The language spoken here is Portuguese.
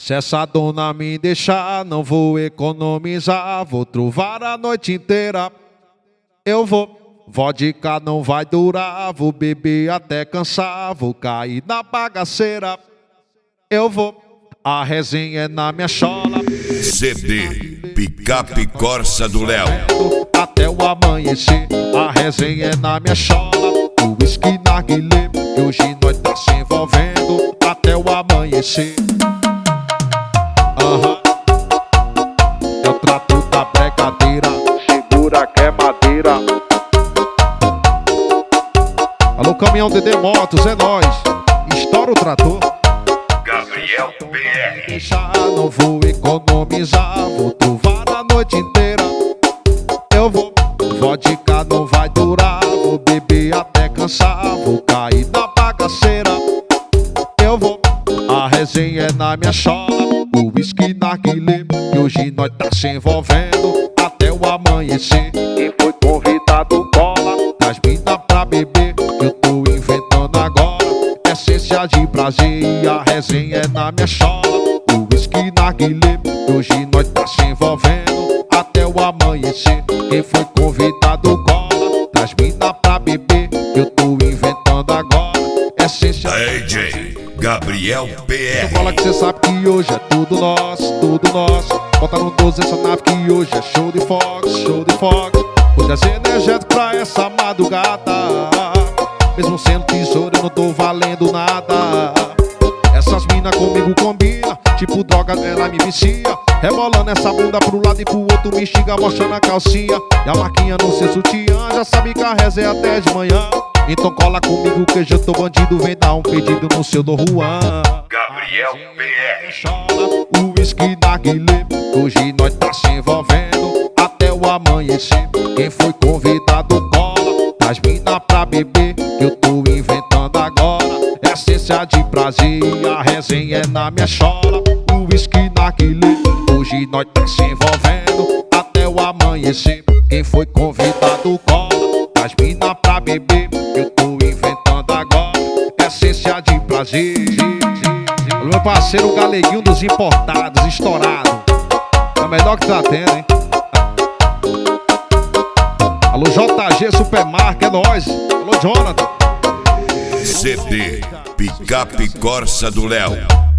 Se essa dona me deixar, não vou economizar. Vou trovar a noite inteira. Eu vou. Vodka não vai durar. Vou beber até cansar. Vou cair na bagaceira. Eu vou. A resenha é na minha chola. CD Picape Corsa do Léo. Até o amanhecer. A resenha é na minha chola. O whisky narguilé. E hoje nós tá se envolvendo até o amanhecer. É o trato da bregadeira. Segura que é madeira. Alô, caminhão DD Motos, é nóis. Estoura o trator. Gabriel BR. Deixar, não vou economizar. Vou trovar a noite inteira. Eu vou. Vodka não vai durar. Vou beber até cansar. Vou cair na bagaceira. Eu vou. A resenha é na minha chola. O whisky narguilé. E hoje nós tá se envolvendo até o amanhecer. Quem foi convidado cola. Traz mina pra beber. Eu tô inventando agora essência de prazer. E a resenha é na minha chola. O whisky narguilé. E hoje nós tá se envolvendo até o amanhecer. Quem foi convidado cola. Traz mina pra beber. Eu tô inventando agora essência DJ Gabriel então BR. fala que cê sabe que hoje é tudo nosso, tudo nosso. Bota no 12 essa nave que hoje é show de fox, show de fox. Hoje é ser energético pra essa madrugada. Mesmo sendo tesouro eu não tô valendo nada. Essas mina comigo combina, tipo droga ela me vicia. Rebolando essa bunda pro lado e pro outro me xinga mostrando a calcinha. E a marquinha no seu sutiã, já sabe que a reza é até de manhã. Então cola comigo que hoje eu tô bandido. Vem dar um pedido no seu Dom Juan. Gabriel BR. O whisky narguilé. Hoje nós tá se envolvendo até o amanhecer. Quem foi convidado cola. Traz mina pra beber. Eu tô inventando agora essência de prazer. E a resenha é na minha chola. O whisky narguilé. Hoje nós tá se envolvendo até o amanhecer. Quem foi convidado cola. Traz mina pra beber. Eu tô inventando agora essência de prazer. O meu parceiro Galeguinho dos importados, estourado. É o melhor que tá tendo, hein? Alô, JG Supermarket, é nóis. Alô, Jonathan. CD Picape Corsa do Léo.